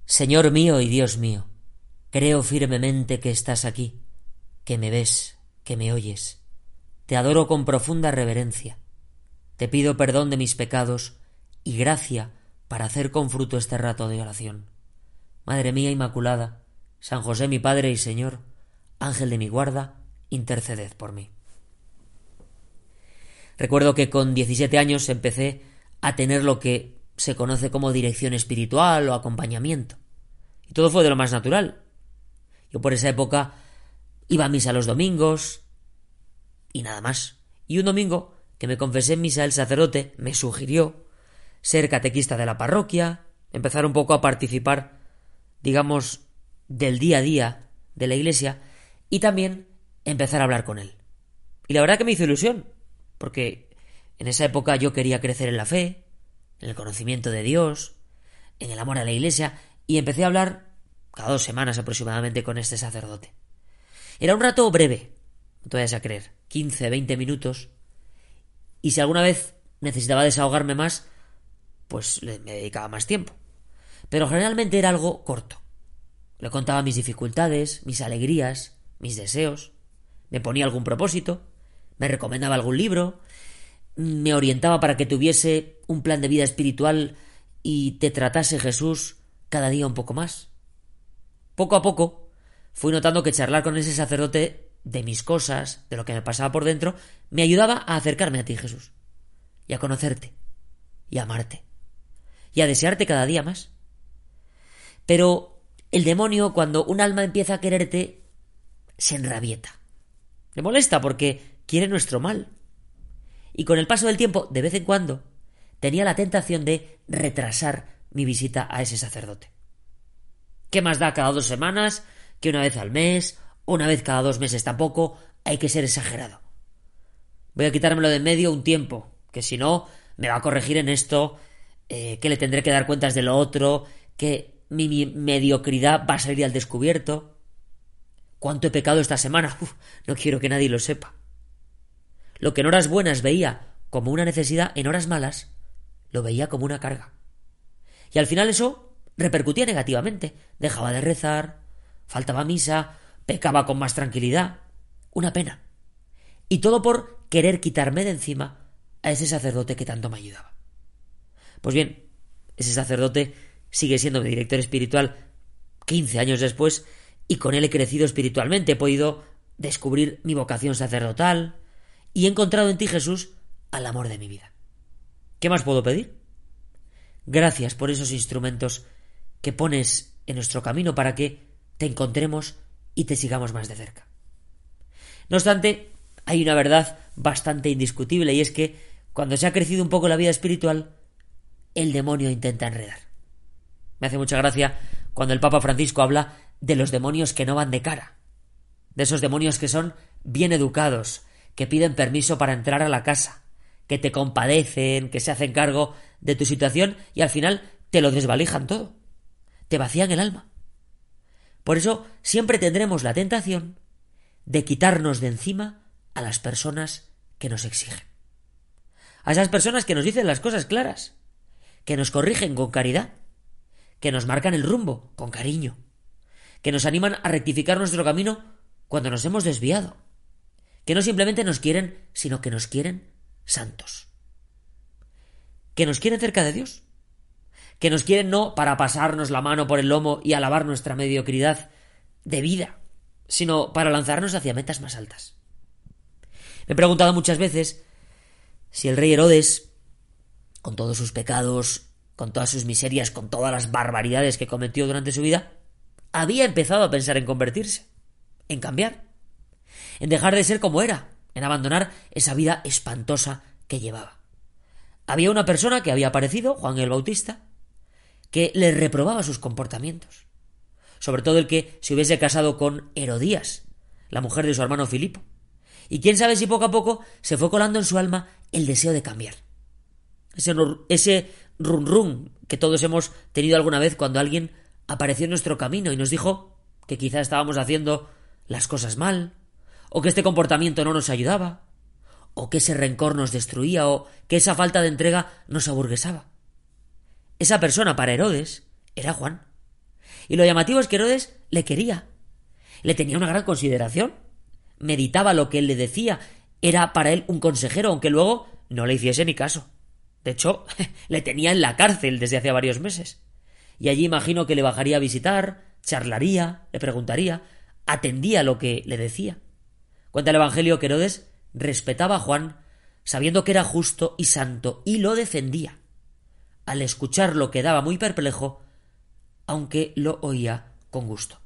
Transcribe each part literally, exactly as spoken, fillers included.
Señor mío y Dios mío, creo firmemente que estás aquí, que me ves, que me oyes. Te adoro con profunda reverencia. Te pido perdón de mis pecados y gracia para hacer con fruto este rato de oración. Madre mía Inmaculada, San José mi Padre y Señor, Ángel de mi guarda, interceded por mí. Recuerdo que con diecisiete años empecé a tener lo que se conoce como dirección espiritual o acompañamiento. Y todo fue de lo más natural. Yo por esa época iba a misa los domingos y nada más. Y un domingo que me confesé en misa, el sacerdote me sugirió ser catequista de la parroquia, empezar un poco a participar, digamos, del día a día de la iglesia y también empezar a hablar con él. Y la verdad que me hizo ilusión, porque en esa época yo quería crecer en la fe, en el conocimiento de Dios, en el amor a la iglesia, y empecé a hablar cada dos semanas aproximadamente con este sacerdote. Era un rato breve, no te vayas a creer, quince, veinte minutos, y si alguna vez necesitaba desahogarme más, pues me dedicaba más tiempo. Pero generalmente era algo corto. Le contaba mis dificultades, mis alegrías, mis deseos, me ponía algún propósito, me recomendaba algún libro, me orientaba para que tuviese un plan de vida espiritual y te tratase Jesús cada día un poco más. Poco a poco fui notando que charlar con ese sacerdote de mis cosas, de lo que me pasaba por dentro, me ayudaba a acercarme a ti, Jesús, y a conocerte, y a amarte, y a desearte cada día más. Pero el demonio, cuando un alma empieza a quererte, se enrabieta. Le molesta porque quiere nuestro mal. Y con el paso del tiempo, de vez en cuando, tenía la tentación de retrasar mi visita a ese sacerdote. ¿Qué más da cada dos semanas? Que una vez al mes, una vez cada dos meses tampoco, hay que ser exagerado. Voy a quitármelo de en medio un tiempo, que si no, me va a corregir en esto, eh, que le tendré que dar cuentas de lo otro, que mi, mi mediocridad va a salir al descubierto. ¿Cuánto he pecado esta semana? Uf, no quiero que nadie lo sepa. Lo que en horas buenas veía como una necesidad, en horas malas lo veía como una carga. Y al final eso repercutía negativamente. Dejaba de rezar, faltaba misa, pecaba con más tranquilidad. Una pena. Y todo por querer quitarme de encima a ese sacerdote que tanto me ayudaba. Pues bien, ese sacerdote sigue siendo mi director espiritual quince años después y con él he crecido espiritualmente. He podido descubrir mi vocación sacerdotal y he encontrado en ti, Jesús, al amor de mi vida. ¿Qué más puedo pedir? Gracias por esos instrumentos que pones en nuestro camino para que te encontremos y te sigamos más de cerca. No obstante, hay una verdad bastante indiscutible y es que cuando se ha crecido un poco la vida espiritual, el demonio intenta enredar. Me hace mucha gracia cuando el Papa Francisco habla de los demonios que no van de cara, de esos demonios que son bien educados, que piden permiso para entrar a la casa, que te compadecen, que se hacen cargo de tu situación y al final te lo desvalijan todo, te vacían el alma. Por eso siempre tendremos la tentación de quitarnos de encima a las personas que nos exigen, a esas personas que nos dicen las cosas claras, que nos corrigen con caridad, que nos marcan el rumbo con cariño, que nos animan a rectificar nuestro camino cuando nos hemos desviado, que no simplemente nos quieren, sino que nos quieren santos, que nos quieren cerca de Dios, que nos quieren no para pasarnos la mano por el lomo y alabar nuestra mediocridad de vida, sino para lanzarnos hacia metas más altas. Me he preguntado muchas veces si el rey Herodes, con todos sus pecados, con todas sus miserias, con todas las barbaridades que cometió durante su vida, había empezado a pensar en convertirse, en cambiar, en dejar de ser como era, en abandonar esa vida espantosa que llevaba. Había una persona que había aparecido, Juan el Bautista, que le reprobaba sus comportamientos, sobre todo el que se hubiese casado con Herodías, la mujer de su hermano Filipo. Y quién sabe si poco a poco se fue colando en su alma el deseo de cambiar. Ese, ese run run que todos hemos tenido alguna vez cuando alguien apareció en nuestro camino y nos dijo que quizá estábamos haciendo las cosas mal, o que este comportamiento no nos ayudaba, o que ese rencor nos destruía, o que esa falta de entrega nos aburguesaba. Esa persona para Herodes era Juan. Y lo llamativo es que Herodes le quería. Le tenía una gran consideración. Meditaba lo que él le decía. Era para él un consejero, aunque luego no le hiciese ni caso. De hecho, le tenía en la cárcel desde hacía varios meses. Y allí imagino que le bajaría a visitar, charlaría, le preguntaría, atendía lo que le decía. Cuenta el Evangelio que Herodes respetaba a Juan, sabiendo que era justo y santo, y lo defendía. Al escucharlo quedaba muy perplejo, aunque lo oía con gusto.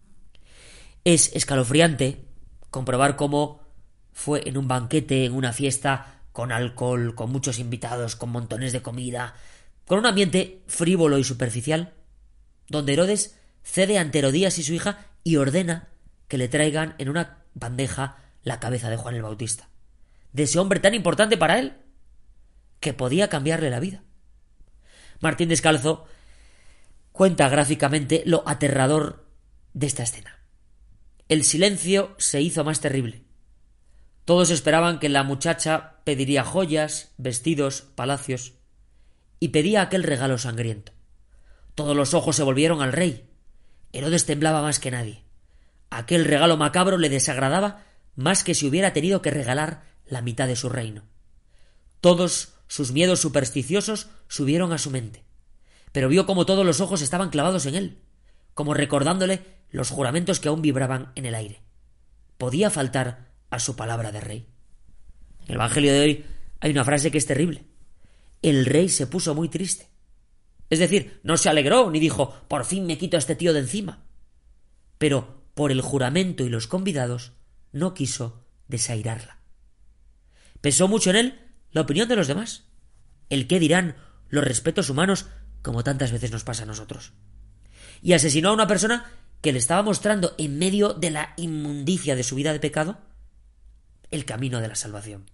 Es escalofriante comprobar cómo fue en un banquete, en una fiesta, con alcohol, con muchos invitados, con montones de comida, con un ambiente frívolo y superficial, donde Herodes cede ante Herodías y su hija y ordena que le traigan en una bandeja la cabeza de Juan el Bautista, de ese hombre tan importante para él, que podía cambiarle la vida. Martín Descalzo cuenta gráficamente lo aterrador de esta escena. El silencio se hizo más terrible. Todos esperaban que la muchacha pediría joyas, vestidos, palacios, y pedía aquel regalo sangriento. Todos los ojos se volvieron al rey. Herodes temblaba más que nadie. Aquel regalo macabro le desagradaba más que si hubiera tenido que regalar la mitad de su reino. Todos sus miedos supersticiosos subieron a su mente, pero vio como todos los ojos estaban clavados en él, como recordándole los juramentos que aún vibraban en el aire. ¿Podía faltar a su palabra de rey? En el Evangelio de hoy hay una frase que es terrible. El rey se puso muy triste. Es decir, no se alegró ni dijo, por fin me quito a este tío de encima. Pero por el juramento y los convidados no quiso desairarla. Pesó mucho en él la opinión de los demás, el qué dirán, los respetos humanos, como tantas veces nos pasa a nosotros. Y asesinó a una persona que le estaba mostrando en medio de la inmundicia de su vida de pecado el camino de la salvación.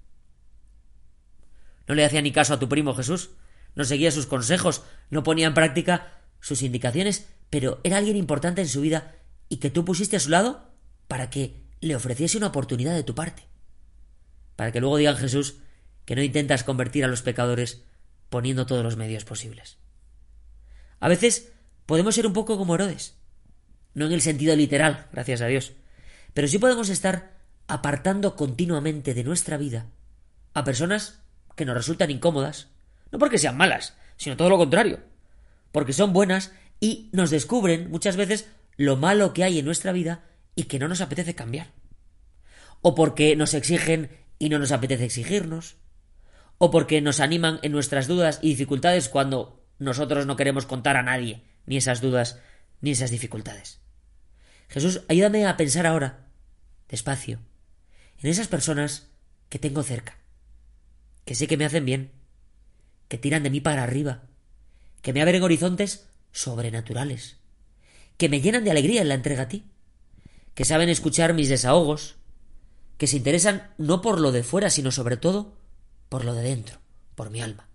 No le hacía ni caso a tu primo Jesús, no seguía sus consejos, no ponía en práctica sus indicaciones, pero era alguien importante en su vida y que tú pusiste a su lado para que le ofreciese una oportunidad de tu parte. Para que luego digan, Jesús, que no intentas convertir a los pecadores poniendo todos los medios posibles. A veces podemos ser un poco como Herodes, no en el sentido literal, gracias a Dios, pero sí podemos estar apartando continuamente de nuestra vida a personas que nos resultan incómodas, no porque sean malas, sino todo lo contrario, porque son buenas y nos descubren muchas veces lo malo que hay en nuestra vida y que no nos apetece cambiar, o porque nos exigen y no nos apetece exigirnos, o porque nos animan en nuestras dudas y dificultades cuando nosotros no queremos contar a nadie ni esas dudas ni esas dificultades. Jesús, ayúdame a pensar ahora, despacio, en esas personas que tengo cerca, que sé que me hacen bien, que tiran de mí para arriba, que me abren horizontes sobrenaturales, que me llenan de alegría en la entrega a ti, que saben escuchar mis desahogos, que se interesan no por lo de fuera, sino sobre todo por lo de dentro, por mi alma,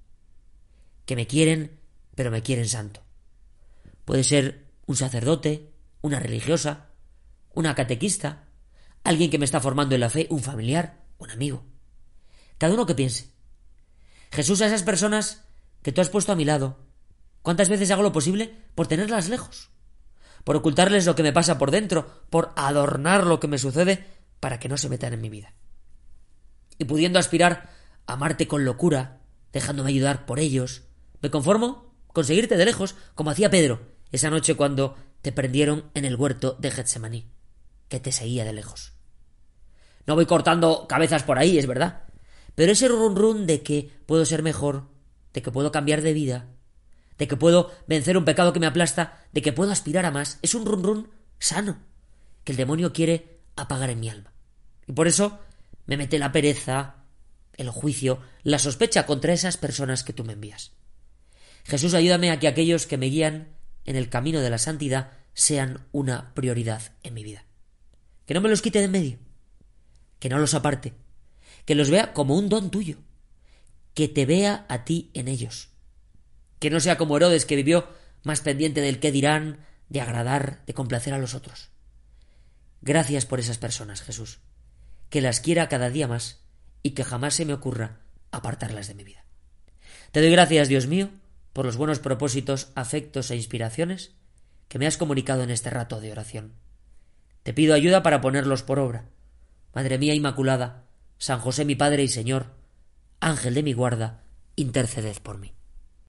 que me quieren, pero me quieren santo. Puede ser un sacerdote, una religiosa, una catequista, alguien que me está formando en la fe, un familiar, un amigo. Cada uno que piense. Jesús, a esas personas que tú has puesto a mi lado, ¿cuántas veces hago lo posible por tenerlas lejos? Por ocultarles lo que me pasa por dentro, por adornar lo que me sucede para que no se metan en mi vida. Y pudiendo aspirar a amarte con locura, dejándome ayudar por ellos, me conformo con seguirte de lejos, como hacía Pedro esa noche cuando te prendieron en el huerto de Getsemaní, que te seguía de lejos. No voy cortando cabezas por ahí, es verdad, pero ese run run de que puedo ser mejor, de que puedo cambiar de vida, de que puedo vencer un pecado que me aplasta, de que puedo aspirar a más, es un run run sano, que el demonio quiere apagar en mi alma. Y por eso me mete la pereza, el juicio, la sospecha contra esas personas que tú me envías. Jesús, ayúdame a que aquellos que me guían en el camino de la santidad sean una prioridad en mi vida. Que no me los quite de en medio, que no los aparte, que los vea como un don tuyo, que te vea a ti en ellos, que no sea como Herodes, que vivió más pendiente del qué dirán, de agradar, de complacer a los otros. Gracias por esas personas, Jesús, que las quiera cada día más y que jamás se me ocurra apartarlas de mi vida. Te doy gracias, Dios mío, por los buenos propósitos, afectos e inspiraciones que me has comunicado en este rato de oración. Te pido ayuda para ponerlos por obra. Madre mía Inmaculada, San José mi Padre y Señor, Ángel de mi guarda, interceded por mí.